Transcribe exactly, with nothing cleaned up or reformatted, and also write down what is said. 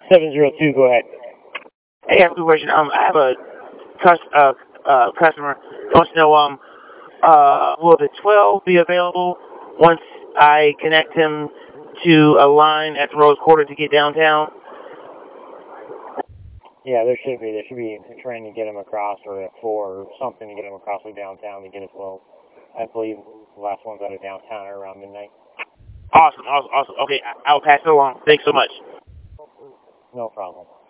seven zero two, go ahead. Hey, I have a good question. Um, I have a cus- uh, uh, customer who wants to know, um, uh, will the twelve be available once I connect him to a line at the Rose Quarter to get downtown? Yeah, there should be. There should be a train to get him across, or a four, or something to get him across to downtown to get a twelve. I believe the last ones out of downtown are around midnight. Awesome, awesome, awesome. Okay, I- I'll pass it along. Thanks so much. No problem.